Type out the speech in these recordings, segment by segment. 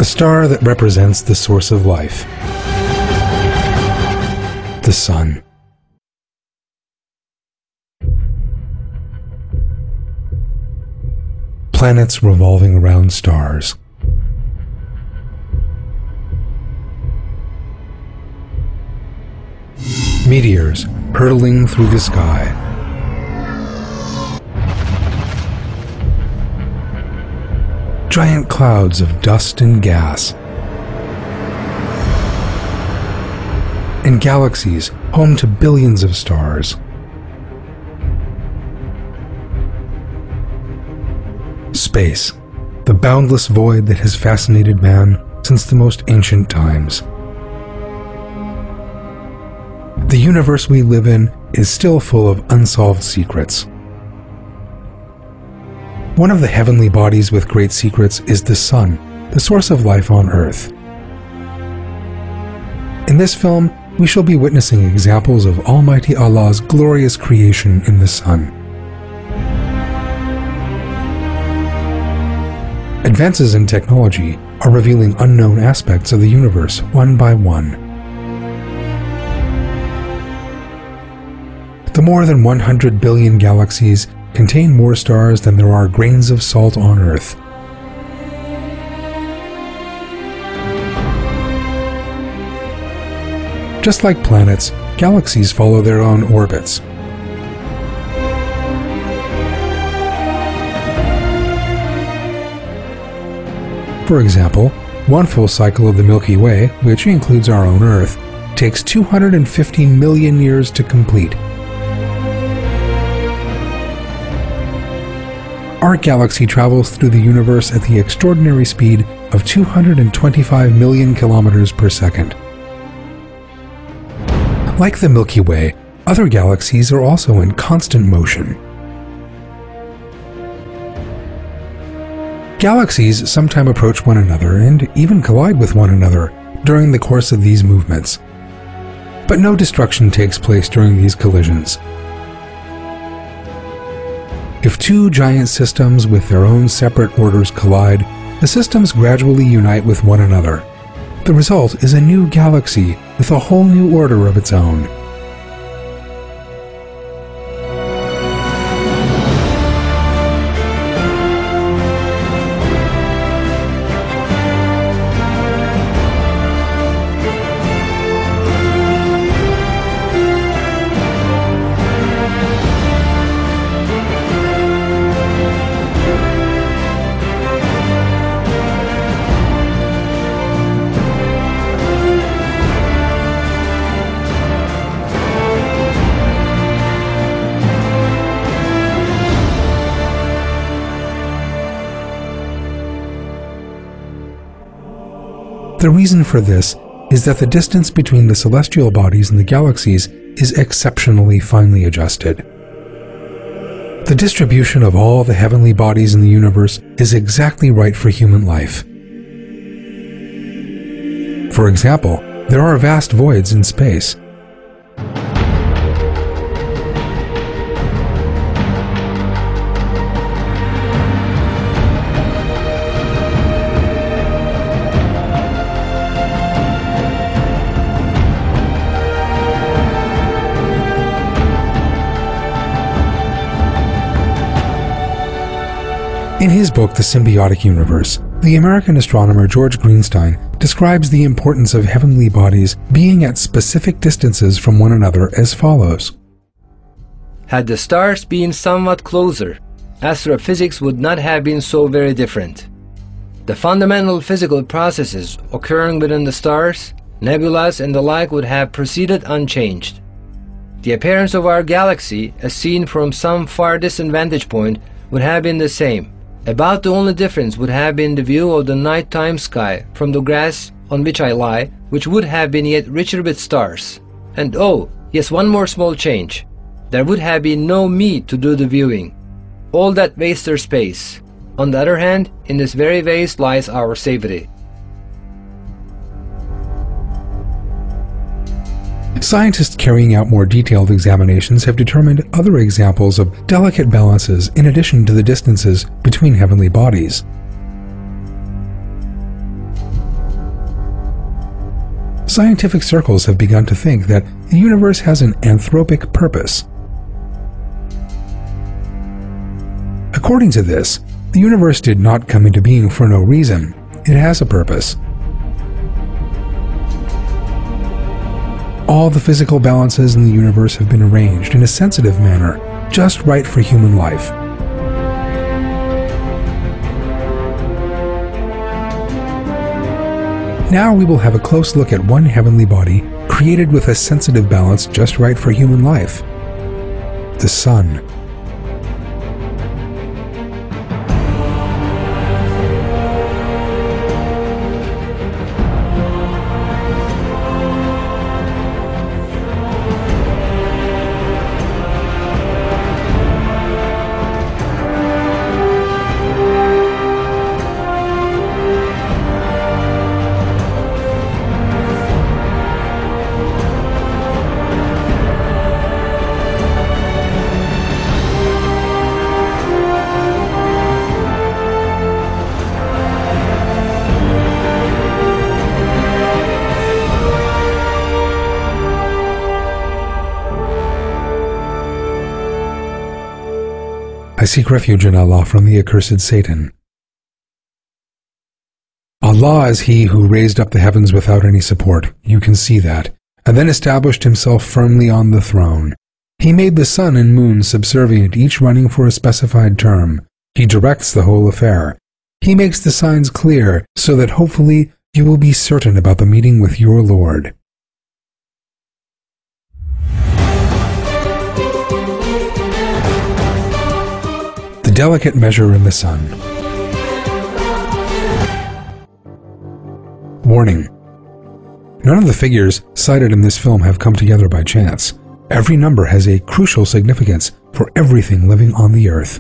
star that represents the source of life, the Sun. Planets revolving around stars. Meteors hurtling through the sky. Giant clouds of dust and gas. And galaxies home to billions of stars. Space, the boundless void that has fascinated man since the most ancient times. The universe we live in is still full of unsolved secrets. One of the heavenly bodies with great secrets is the Sun, the source of life on Earth. In this film, we shall be witnessing examples of Almighty Allah's glorious creation in the Sun. Advances in technology are revealing unknown aspects of the universe one by one. The more than 100 billion galaxies contain more stars than there are grains of salt on Earth. Just like planets, galaxies follow their own orbits. For example, one full cycle of the Milky Way, which includes our own Earth, takes 250 million years to complete. Our galaxy travels through the universe at the extraordinary speed of 225 million kilometers per second. Like the Milky Way, other galaxies are also in constant motion. Galaxies sometimes approach one another and even collide with one another during the course of these movements. But no destruction takes place during these collisions. If two giant systems with their own separate orders collide, the systems gradually unite with one another. The result is a new galaxy with a whole new order of its own. The reason for this is that the distance between the celestial bodies and the galaxies is exceptionally finely adjusted. The distribution of all the heavenly bodies in the universe is exactly right for human life. For example, there are vast voids in space. In his book, The Symbiotic Universe, the American astronomer George Greenstein describes the importance of heavenly bodies being at specific distances from one another as follows. Had the stars been somewhat closer, astrophysics would not have been so very different. The fundamental physical processes occurring within the stars, nebulas, and the like would have proceeded unchanged. The appearance of our galaxy, as seen from some far distant vantage point, would have been the same. About the only difference would have been the view of the nighttime sky from the grass on which I lie, which would have been yet richer with stars. And oh, yes, one more small change. There would have been no me to do the viewing. All that wastes their space. On the other hand, in this very waste lies our safety. Scientists carrying out more detailed examinations have determined other examples of delicate balances in addition to the distances between heavenly bodies. scientific circles have begun to think that the universe has an anthropic purpose. According to this, the universe did not come into being for no reason. It has a purpose. All the physical balances in the universe have been arranged in a sensitive manner, just right for human life. Now we will have a close look at one heavenly body created with a sensitive balance just right for human life: the Sun. I seek refuge in Allah from the accursed Satan. Allah is He who raised up the heavens without any support, you can see that, and then established Himself firmly on the throne. He made the sun and moon subservient, each running for a specified term. He directs the whole affair. He makes the signs clear, so that hopefully you will be certain about the meeting with your Lord. The delicate measure in the sun. Warning: none of the figures cited in this film have come together by chance. Every number has a crucial significance for everything living on the earth.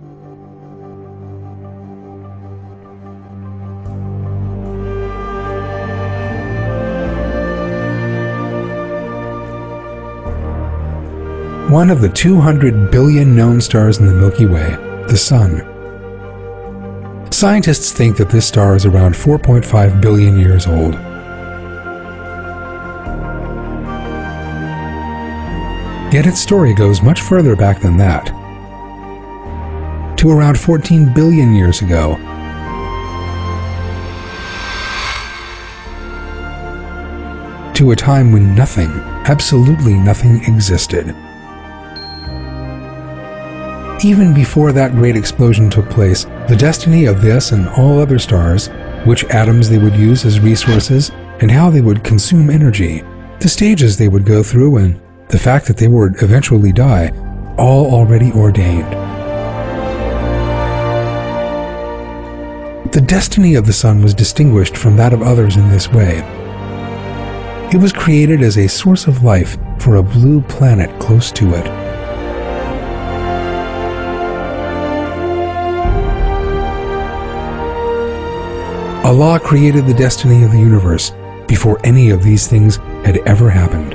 One of the 200 billion known stars in the Milky Way, the Sun. Scientists think that this star is around 4.5 billion years old. Yet its story goes much further back than that, to around 14 billion years ago. To a time when nothing, absolutely nothing, existed. Even before that great explosion took place, the destiny of this and all other stars, which atoms they would use as resources, and how they would consume energy, the stages they would go through, and the fact that they would eventually die, all already ordained. The destiny of the sun was distinguished from that of others in this way. It was created as a source of life for a blue planet close to it. Allah created the destiny of the universe before any of these things had ever happened.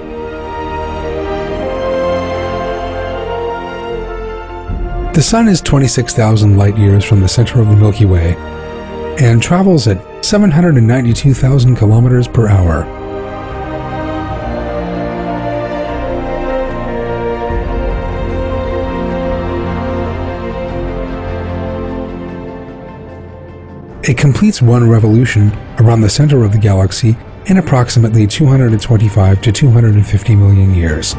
The Sun is 26,000 light-years from the center of the Milky Way and travels at 792,000 kilometers per hour. It completes one revolution around the center of the galaxy in approximately 225 to 250 million years.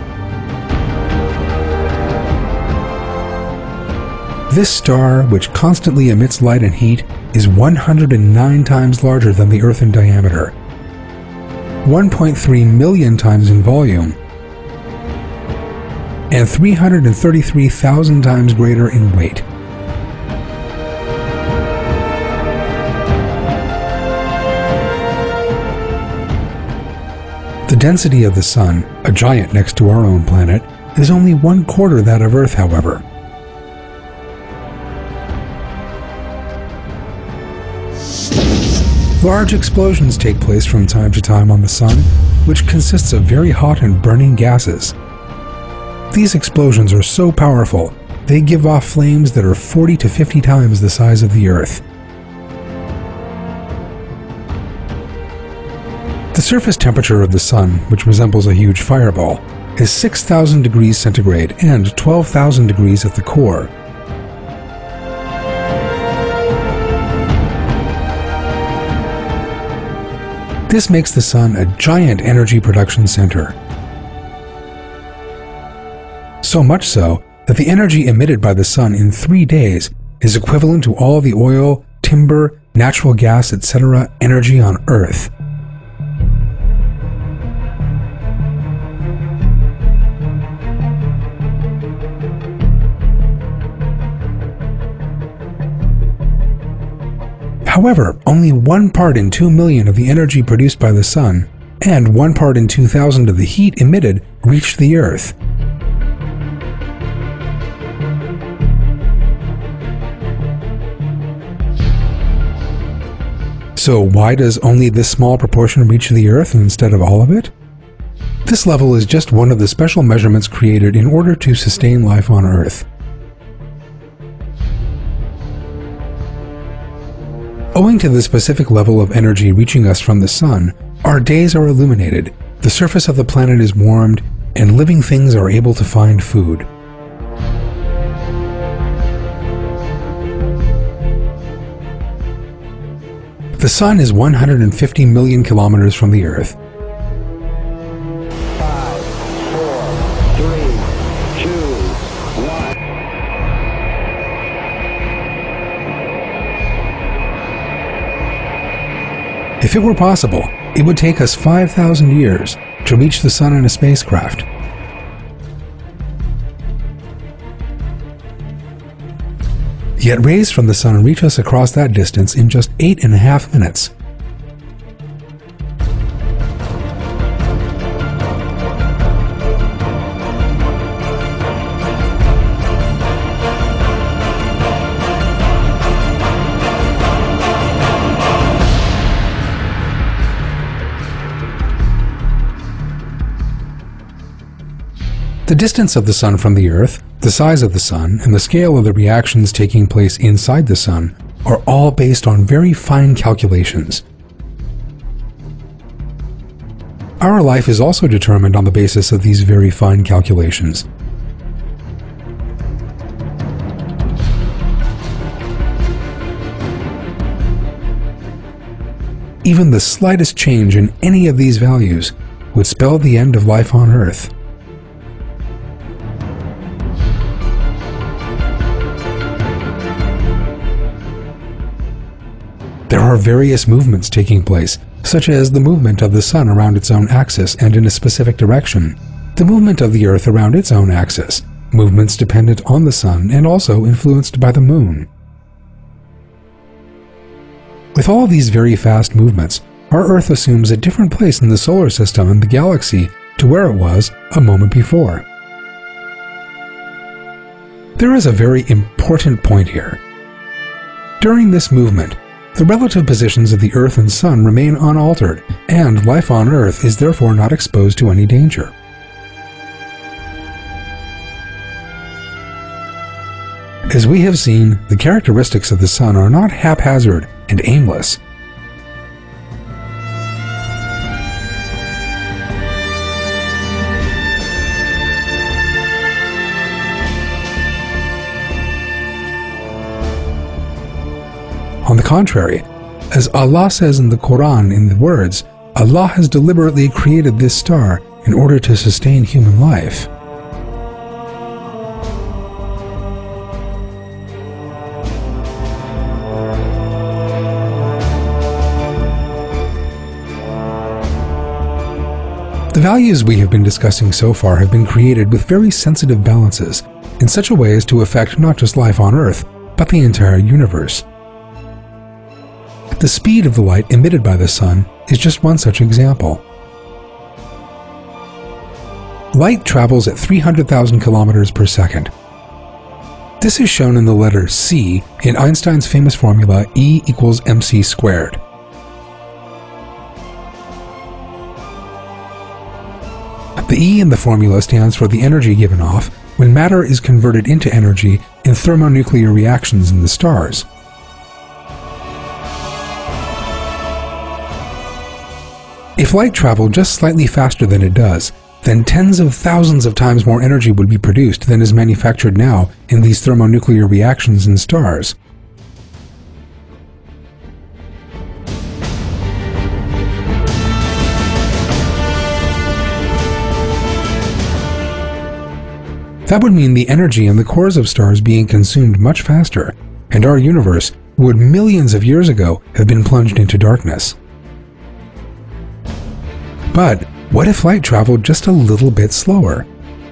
This star, which constantly emits light and heat, is 109 times larger than the Earth in diameter, 1.3 million times in volume, and 333,000 times greater in weight. The density of the Sun, a giant next to our own planet, is only 1/4 that of Earth, however. Large explosions take place from time to time on the Sun, which consists of very hot and burning gases. These explosions are so powerful, they give off flames that are 40 to 50 times the size of the Earth. The surface temperature of the Sun, which resembles a huge fireball, is 6,000 degrees centigrade and 12,000 degrees at the core. This makes the Sun a giant energy production center. So much so that the energy emitted by the Sun in 3 days is equivalent to all the oil, timber, natural gas, etc. energy on Earth. However, only 1 part in 2 million of the energy produced by the Sun and 1 part in 2,000 of the heat emitted reached the Earth. So why does only this small proportion reach the Earth instead of all of it? This level is just one of the special measurements created in order to sustain life on Earth. Owing to the specific level of energy reaching us from the Sun, our days are illuminated, the surface of the planet is warmed, and living things are able to find food. The Sun is 150 million kilometers from the Earth. 5, 4, 3, 2, 1. If it were possible, it would take us 5,000 years to reach the Sun in a spacecraft. Yet rays from the Sun reach us across that distance in just 8.5 minutes. The distance of the Sun from the Earth, the size of the Sun, and the scale of the reactions taking place inside the Sun are all based on very fine calculations. Our life is also determined on the basis of these very fine calculations. Even the slightest change in any of these values would spell the end of life on Earth. There are various movements taking place, such as the movement of the Sun around its own axis and in a specific direction, the movement of the Earth around its own axis, movements dependent on the Sun and also influenced by the Moon. With all these very fast movements, our Earth assumes a different place in the solar system and the galaxy to where it was a moment before. There is a very important point here. During this movement, the relative positions of the Earth and Sun remain unaltered, and life on Earth is therefore not exposed to any danger. As we have seen, the characteristics of the Sun are not haphazard and aimless. On the contrary, as Allah says in the Quran in the words, Allah has deliberately created this star in order to sustain human life. The values we have been discussing so far have been created with very sensitive balances, in such a way as to affect not just life on Earth, but the entire universe. The speed of the light emitted by the Sun is just one such example. Light travels at 300,000 kilometers per second. This is shown in the letter C in Einstein's famous formula E equals mc squared. The E in the formula stands for the energy given off when matter is converted into energy in thermonuclear reactions in the stars. If light traveled just slightly faster than it does, then tens of thousands of times more energy would be produced than is manufactured now in these thermonuclear reactions in stars. That would mean the energy in the cores of stars being consumed much faster, and our universe would millions of years ago have been plunged into darkness. But what if light traveled just a little bit slower?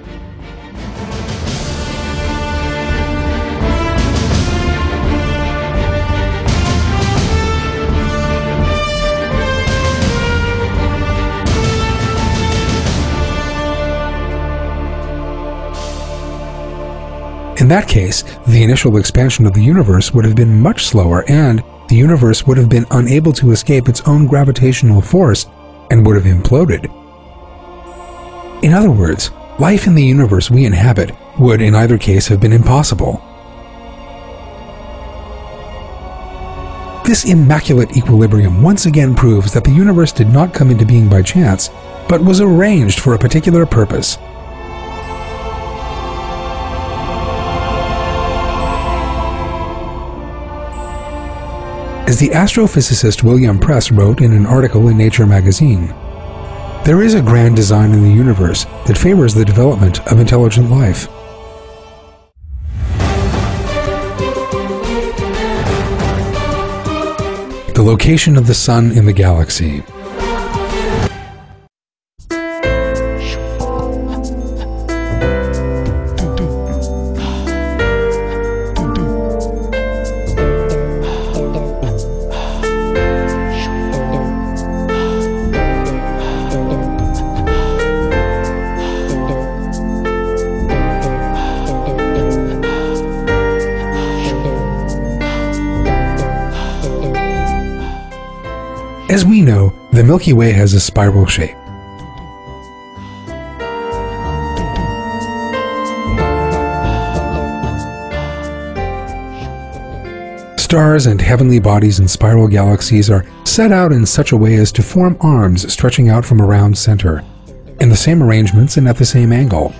In that case, the initial expansion of the universe would have been much slower, and the universe would have been unable to escape its own gravitational force and would have imploded. In other words, life in the universe we inhabit would in either case have been impossible. This immaculate equilibrium once again proves that the universe did not come into being by chance, but was arranged for a particular purpose. As the astrophysicist William Press wrote in an article in Nature magazine, there is a grand design in the universe that favors the development of intelligent life. The location of the Sun in the galaxy. As we know, the Milky Way has a spiral shape. Stars and heavenly bodies in spiral galaxies are set out in such a way as to form arms stretching out from a round center, in the same arrangements and at the same angle.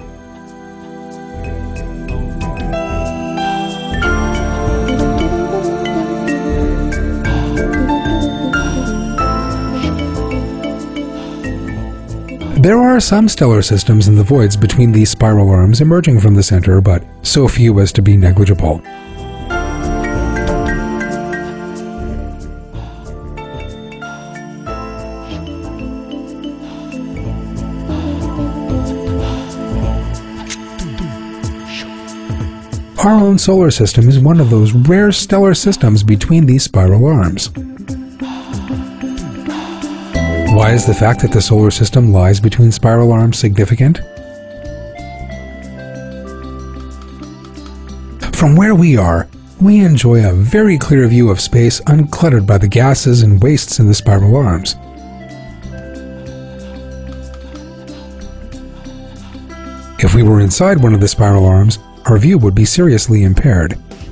There are some stellar systems in the voids between these spiral arms emerging from the center, but so few as to be negligible. Our own solar system is one of those rare stellar systems between these spiral arms. Why is the fact that the solar system lies between spiral arms significant? From where we are, we enjoy a very clear view of space uncluttered by the gases and wastes in the spiral arms. If we were inside one of the spiral arms, our view would be seriously impaired.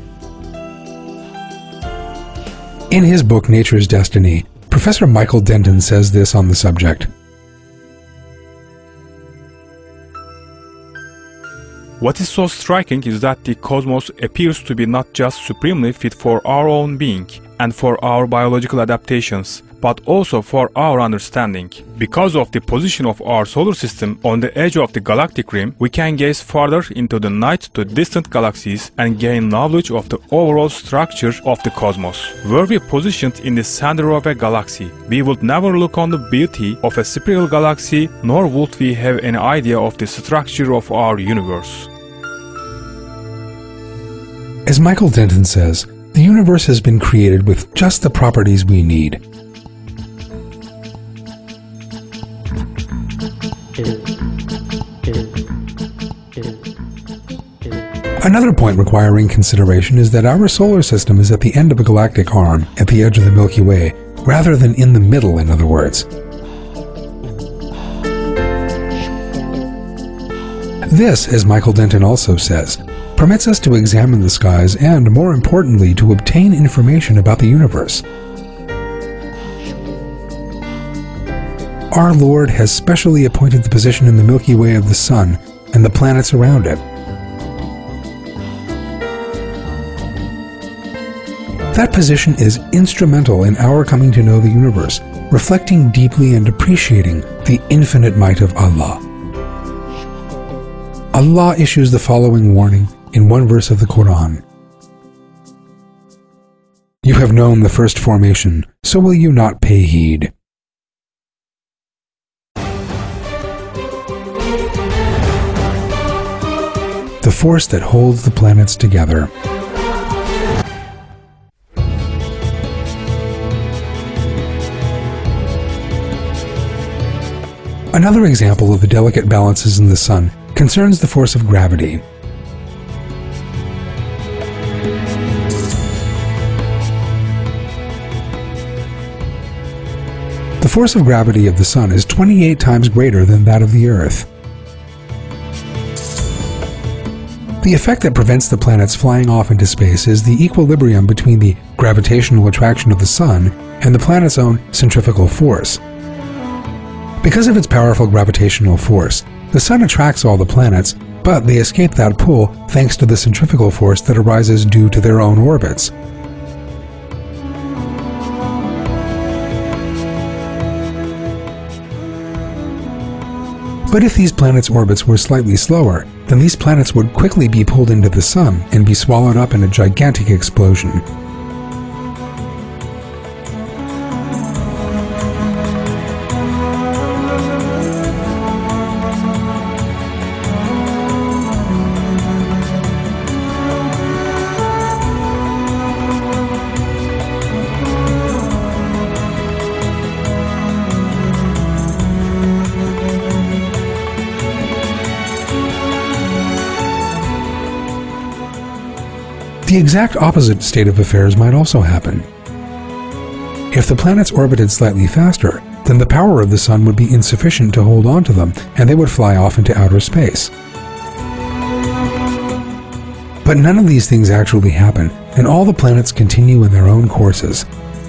In his book Nature's Destiny, Professor Michael Denton says this on the subject. What is so striking is that the cosmos appears to be not just supremely fit for our own being and for our biological adaptations, but also for our understanding. Because of the position of our solar system on the edge of the galactic rim, we can gaze farther into the night to distant galaxies and gain knowledge of the overall structure of the cosmos. Were we positioned in the center of a galaxy, we would never look on the beauty of a spiral galaxy, nor would we have any idea of the structure of our universe. As Michael Denton says, the universe has been created with just the properties we need. Another point requiring consideration is that our solar system is at the end of a galactic arm, at the edge of the Milky Way, rather than in the middle, in other words. This, as Michael Denton also says, permits us to examine the skies and, more importantly, to obtain information about the universe. our Lord has specially appointed the position in the Milky Way of the Sun and the planets around it. That position is instrumental in our coming to know the universe, reflecting deeply and appreciating the infinite might of Allah. Allah issues the following warning in one verse of the Quran. You have known the first formation, so will you not pay heed? The force that holds the planets together. Another example of the delicate balances in the Sun concerns the force of gravity. The force of gravity of the Sun is 28 times greater than that of the Earth. The effect that prevents the planets flying off into space is the equilibrium between the gravitational attraction of the Sun and the planet's own centrifugal force. Because of its powerful gravitational force, the Sun attracts all the planets, but they escape that pull thanks to the centrifugal force that arises due to their own orbits. But if these planets' orbits were slightly slower, then these planets would quickly be pulled into the Sun and be swallowed up in a gigantic explosion. The exact opposite state of affairs might also happen. If the planets orbited slightly faster, then the power of the Sun would be insufficient to hold on to them, and they would fly off into outer space. But none of these things actually happen, and all the planets continue in their own courses.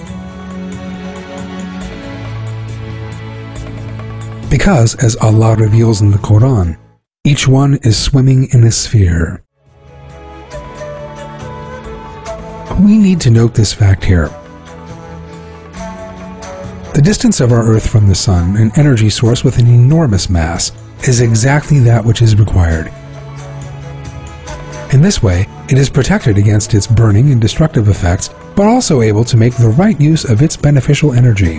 Because, as Allah reveals in the Quran, each one is swimming in a sphere. We need to note this fact here. The distance of our Earth from the Sun, an energy source with an enormous mass, is exactly that which is required. In this way, it is protected against its burning and destructive effects, but also able to make the right use of its beneficial energy.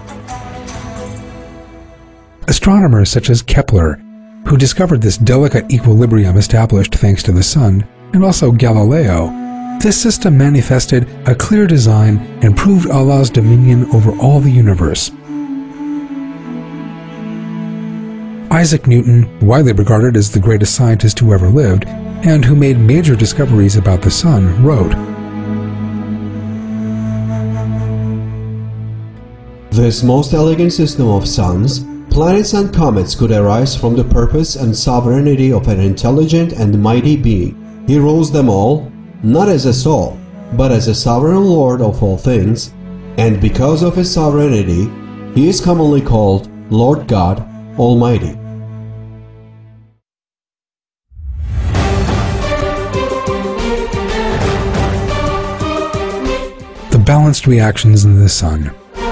Astronomers such as Kepler, who discovered this delicate equilibrium established thanks to the Sun, and also Galileo, this system manifested a clear design and proved Allah's dominion over all the universe. Isaac Newton, widely regarded as the greatest scientist who ever lived, and who made major discoveries about the Sun, wrote, "This most elegant system of suns, planets and comets could arise from the purpose and sovereignty of an intelligent and mighty being. He rules them all, not as a soul, but as a sovereign Lord of all things, and because of his sovereignty, he is commonly called Lord God Almighty." The balanced reactions in the Sun.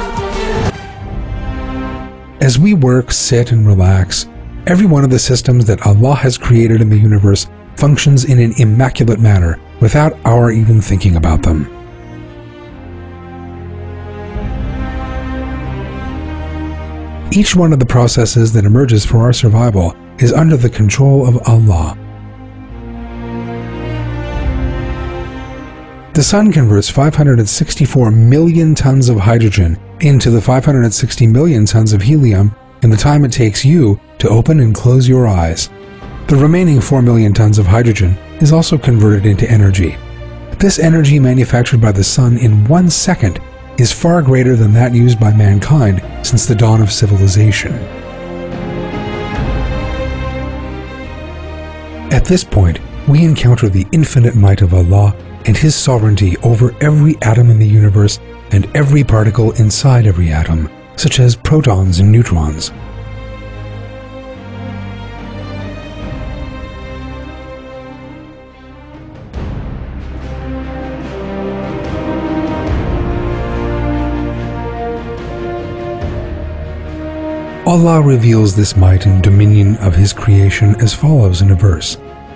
As we work, sit, and relax, every one of the systems that Allah has created in the universe functions in an immaculate manner without our even thinking about them. Each one of the processes that emerges for our survival is under the control of Allah. The Sun converts 564 million tons of hydrogen into the 560 million tons of helium in the time it takes you to open and close your eyes. The remaining 4 million tons of hydrogen is also converted into energy. This energy manufactured by the Sun in 1 second is far greater than that used by mankind since the dawn of civilization. At this point, we encounter the infinite might of Allah and His sovereignty over every atom in the universe and every particle inside every atom, such as protons and neutrons. Allah reveals this might and dominion of His creation as follows in a verse.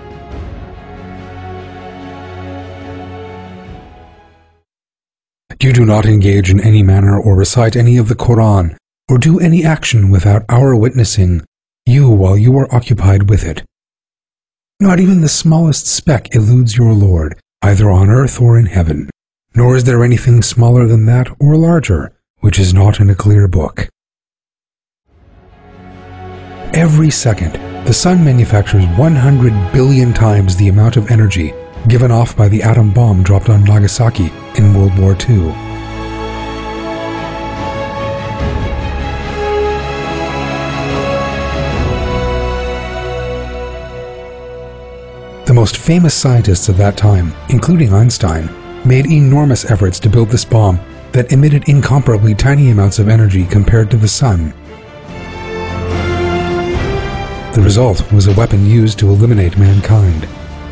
You do not engage in any manner or recite any of the Quran, or do any action without our witnessing you while you are occupied with it. Not even the smallest speck eludes your Lord, either on earth or in heaven, nor is there anything smaller than that or larger, which is not in a clear book. Every second, the sun manufactures 100 billion times the amount of energy given off by the atom bomb dropped on Nagasaki in World War II. The most famous scientists of that time, including Einstein, made enormous efforts to build this bomb that emitted incomparably tiny amounts of energy compared to the sun. The result was a weapon used to eliminate mankind.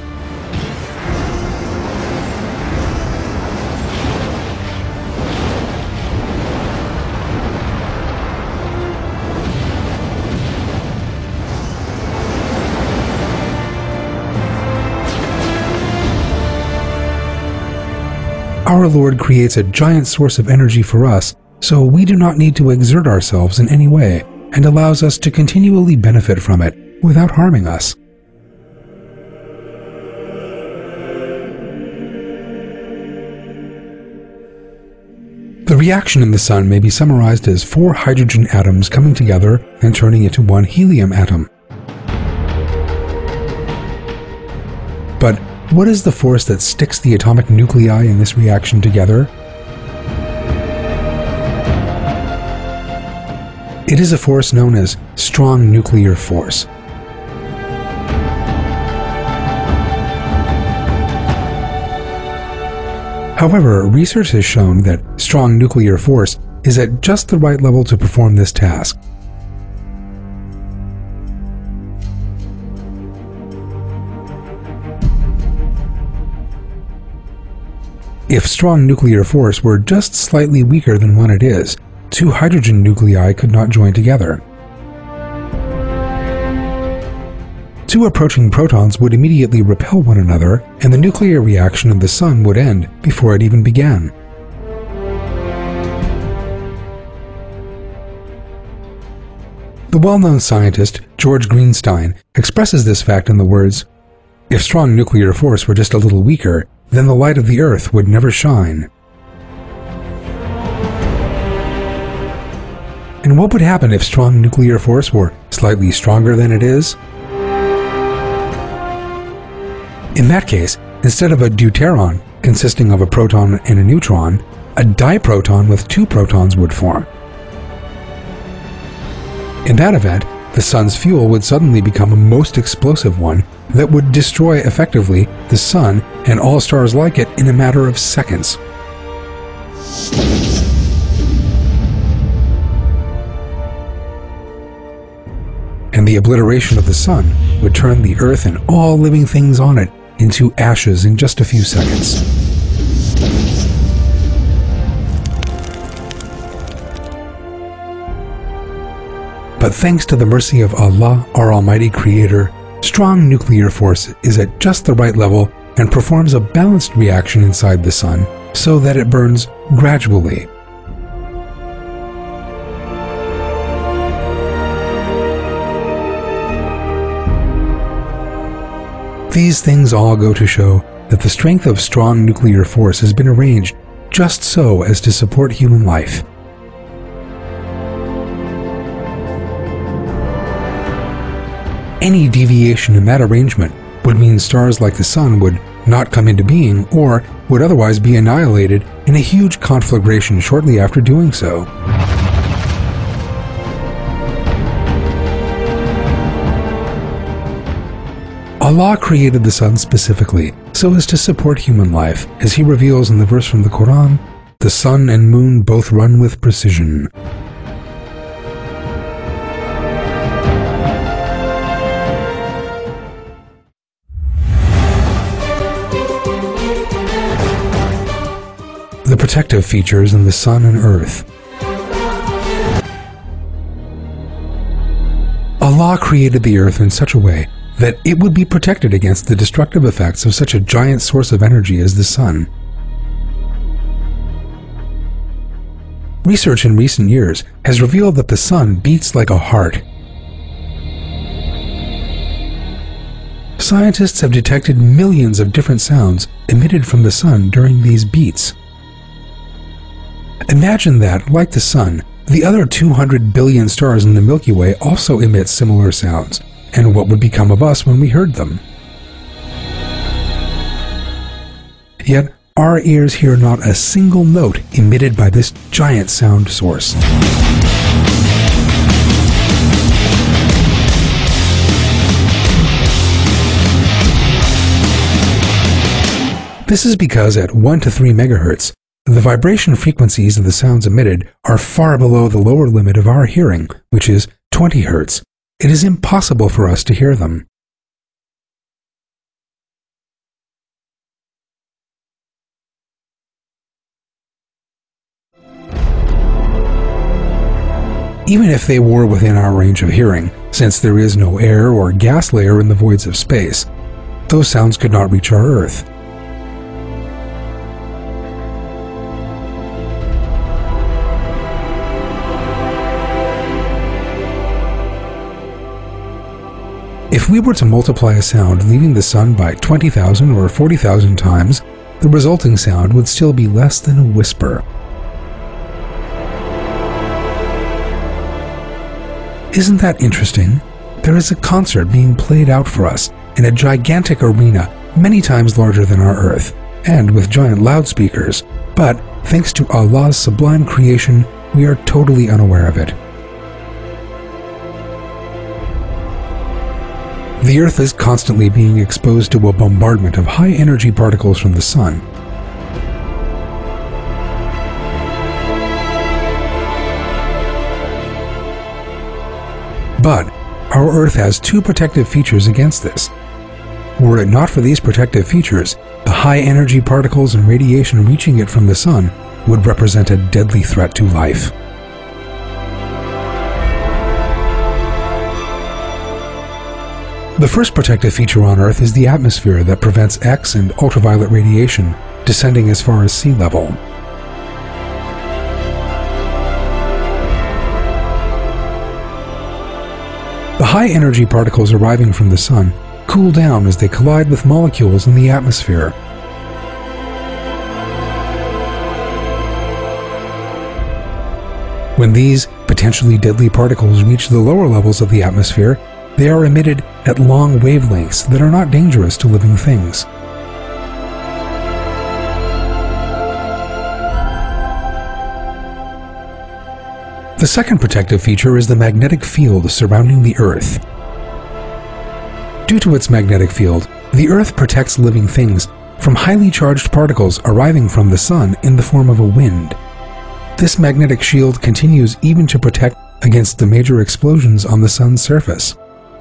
Our Lord creates a giant source of energy for us, so we do not need to exert ourselves in any way, and allows us to continually benefit from it without harming us. The reaction in the sun may be summarized as 4 hydrogen atoms coming together and turning into 1 helium atom. But what is the force that sticks the atomic nuclei in this reaction together? It is a force known as strong nuclear force. However, research has shown that strong nuclear force is at just the right level to perform this task. If strong nuclear force were just slightly weaker than what it is, 2 hydrogen nuclei could not join together. 2 approaching protons would immediately repel one another, and the nuclear reaction of the sun would end before it even began. The well-known scientist George Greenstein expresses this fact in the words, "If strong nuclear force were just a little weaker, then the light of the earth would never shine." And what would happen if strong nuclear force were slightly stronger than it is? In that case, instead of a deuteron consisting of a proton and a neutron, a diproton with 2 protons would form. In that event, the sun's fuel would suddenly become a most explosive one that would destroy effectively the sun and all stars like it in a matter of seconds. And the obliteration of the sun would turn the earth and all living things on it into ashes in just a few seconds. But thanks to the mercy of Allah, our Almighty Creator, strong nuclear force is at just the right level and performs a balanced reaction inside the sun so that it burns gradually. These things all go to show that the strength of strong nuclear force has been arranged just so as to support human life. Any deviation in that arrangement would mean stars like the sun would not come into being or would otherwise be annihilated in a huge conflagration shortly after doing so. Allah created the sun specifically so as to support human life, as He reveals in the verse from the Quran, "The sun and moon both run with precision." protective features in the Sun and Earth. Allah created the Earth in such a way that it would be protected against the destructive effects of such a giant source of energy as the Sun. Research in recent years has revealed that the Sun beats like a heart. Scientists have detected millions of different sounds emitted from the Sun during these beats. Imagine that, like the Sun, the other 200 billion stars in the Milky Way also emit similar sounds, and what would become of us when we heard them? Yet, our ears hear not a single note emitted by this giant sound source. This is because at 1 to 3 megahertz, the vibration frequencies of the sounds emitted are far below the lower limit of our hearing, which is 20 hertz. It is impossible for us to hear them. Even if they were within our range of hearing, since there is no air or gas layer in the voids of space, those sounds could not reach our Earth. If we were to multiply a sound leaving the Sun by 20,000 or 40,000 times, the resulting sound would still be less than a whisper. Isn't that interesting? There is a concert being played out for us in a gigantic arena many times larger than our Earth, and with giant loudspeakers, but thanks to Allah's sublime creation, we are totally unaware of it. The Earth is constantly being exposed to a bombardment of high-energy particles from the Sun. But our Earth has two protective features against this. Were it not for these protective features, the high-energy particles and radiation reaching it from the Sun would represent a deadly threat to life. The first protective feature on Earth is the atmosphere that prevents X and ultraviolet radiation descending as far as sea level. The high-energy particles arriving from the Sun cool down as they collide with molecules in the atmosphere. When these potentially deadly particles reach the lower levels of the atmosphere, they are emitted at long wavelengths that are not dangerous to living things. The second protective feature is the magnetic field surrounding the Earth. Due to its magnetic field, the Earth protects living things from highly charged particles arriving from the Sun in the form of a wind. This magnetic shield continues even to protect against the major explosions on the Sun's surface.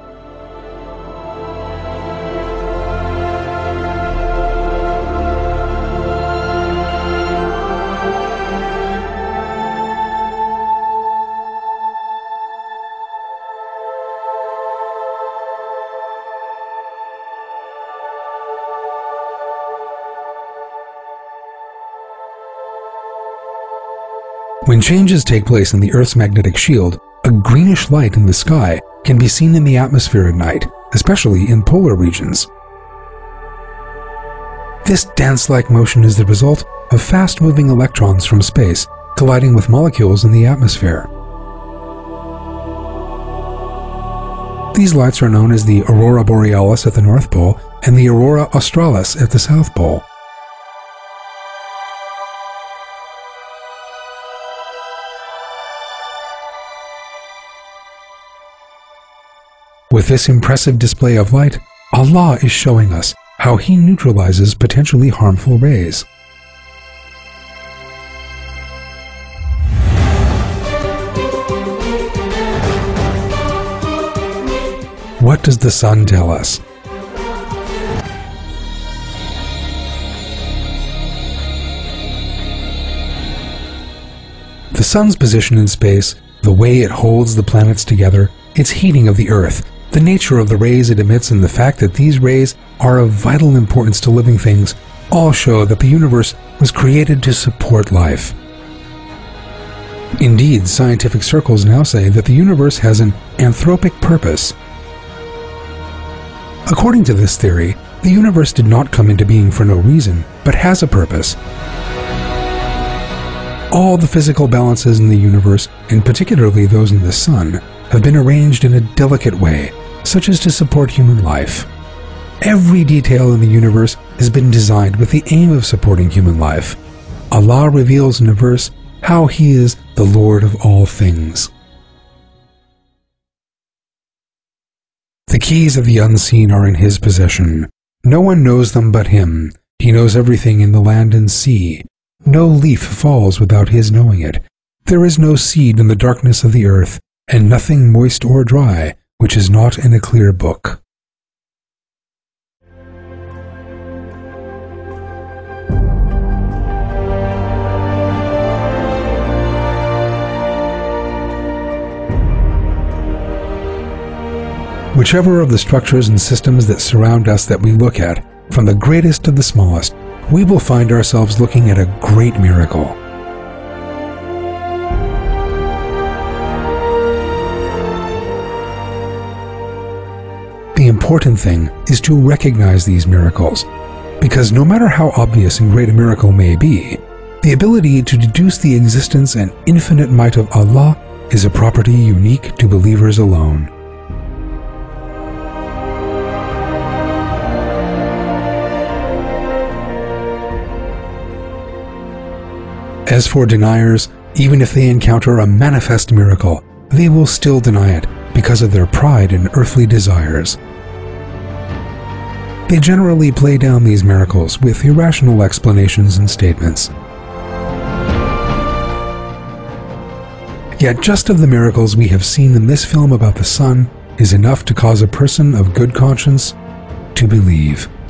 When changes take place in the Earth's magnetic shield, a greenish light in the sky can be seen in the atmosphere at night, especially in polar regions. This dance-like motion is the result of fast-moving electrons from space colliding with molecules in the atmosphere. These lights are known as the aurora borealis at the North Pole and the aurora australis at the South Pole. With this impressive display of light, Allah is showing us how He neutralizes potentially harmful rays. What does the Sun tell us? The sun's position in space, the way it holds the planets together, its heating of the Earth, the nature of the rays it emits, and the fact that these rays are of vital importance to living things all show that the universe was created to support life. Indeed, scientific circles now say that the universe has an anthropic purpose. According to this theory, the universe did not come into being for no reason, but has a purpose. All the physical balances in the universe, and particularly those in the sun, have been arranged in a delicate way, such as to support human life. Every detail in the universe has been designed with the aim of supporting human life. Allah reveals in a verse how He is the Lord of all things. The keys of the unseen are in His possession. No one knows them but Him. He knows everything in the land and sea. No leaf falls without His knowing it. There is no seed in the darkness of the earth, and nothing moist or dry which is not in a clear book. Whichever of the structures and systems that surround us that we look at, from the greatest to the smallest, we will find ourselves looking at a great miracle. The important thing is to recognize these miracles, because no matter how obvious and great a miracle may be, the ability to deduce the existence and infinite might of Allah is a property unique to believers alone. As for deniers, even if they encounter a manifest miracle, they will still deny it because of their pride and earthly desires. They generally play down these miracles with irrational explanations and statements. Yet just of the miracles we have seen in this film about the sun is enough to cause a person of good conscience to believe.